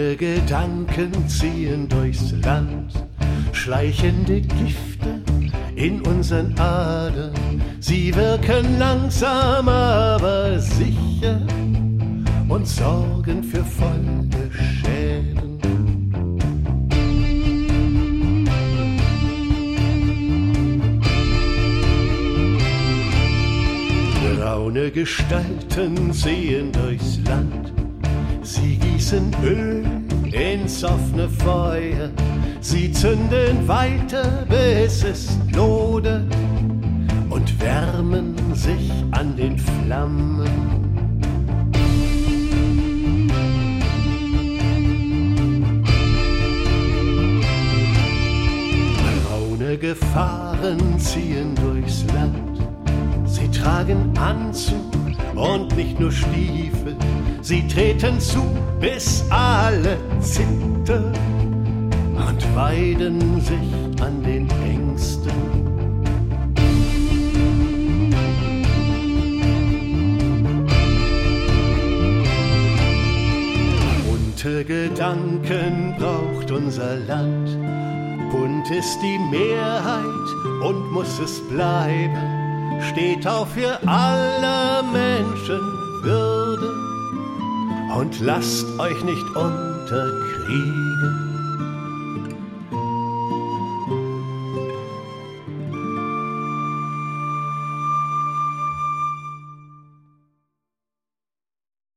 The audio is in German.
Bunte Gedanken ziehen durchs Land, schleichende Gifte in unseren Adern. Sie wirken langsam, aber sicher und sorgen für Folgeschäden. Braune Gestalten ziehen durchs Land, sie gießen Öl ins offene Feuer, sie zünden weiter, bis es lodert und wärmen sich an den Flammen. Braune Gefahren ziehen durchs Land, sie tragen Anzug und nicht nur Stiefel, sie treten zu, bis alle zittern und weiden sich an den Ängsten. Bunte Gedanken braucht unser Land, bunt ist die Mehrheit und muss es bleiben, steht auf für aller Menschen Würde und lasst euch nicht unterkriegen.